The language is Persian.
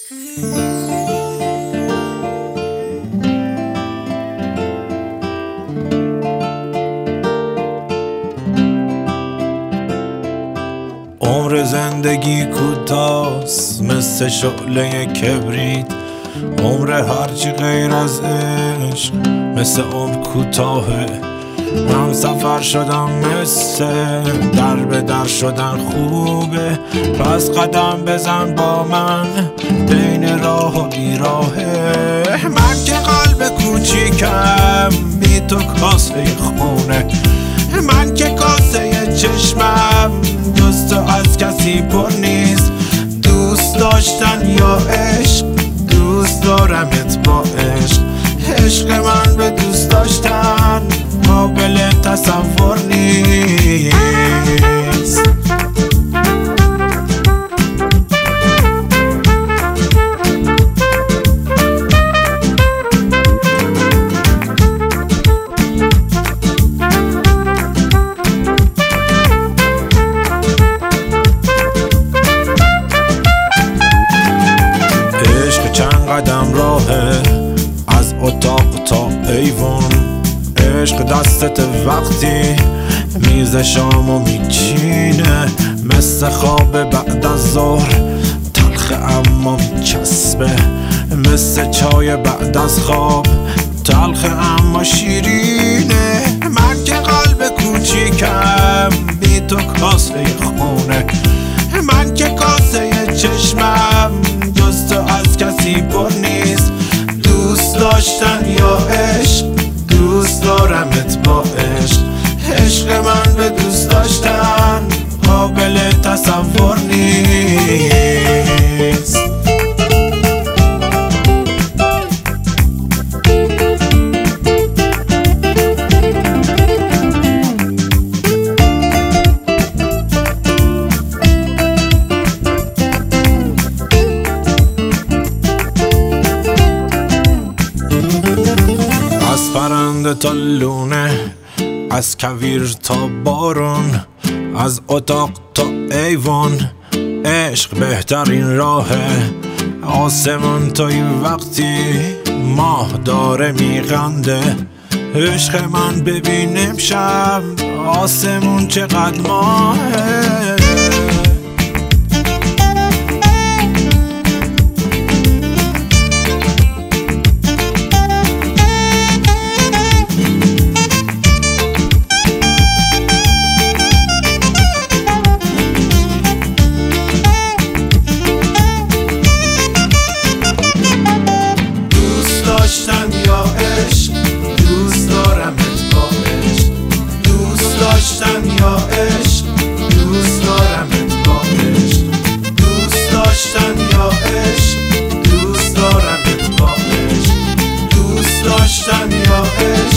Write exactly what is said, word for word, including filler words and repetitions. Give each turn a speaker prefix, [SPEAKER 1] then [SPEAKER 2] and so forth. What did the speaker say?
[SPEAKER 1] عمر زندگی کوتاست مثل شعله کبریت، عمر هرچی غیر از عشق مثل عمر کوتاهه. من سفر شدم مثل در به در شدن خوبه، پس قدم بزن با من بین راه و بیراهه. من که قلب کوچیکم بی تو کاسه خونه، من که کاسه چشمم جز تو از کسی پر نیست. دوست داشتن یا عشق، دوست دارمت با عشق. عشق من به دوست داشتن قابل تصور نیست. عشق چند قدم راهه از اتاق تا ایوان، عشق دستت وقتی میز شامو میچینه، مثل خواب بعد از ظهر تلخ اما میچسبه، مثل چای بعد از خواب تلخ اما شیرینه. من که قلب کوچیکم بی تو کاسه خونه، من که کاسه چشمم جز تو از کسی پر نیست. دوست داشتن یا عشق، دوست دارمت با عشق. عشق من به دوست داشتن قابل تصور نیست. از پرنده تا لونه، از کویر تا بارون، از اتاق تا ایوان، عشق بهترین راهه. آسمون تا این وقتی ماه داره میخنده، عشق من ببین امشب آسمون چقدر ماهه.
[SPEAKER 2] داشتن یا عشق، دوست دارمت با عشق. دوست داشتن یا عشق، دوست دارمت با عشق. دوست داشتن یا عشق، دوست دارمت با عشق. دوست داشتن یا عشق.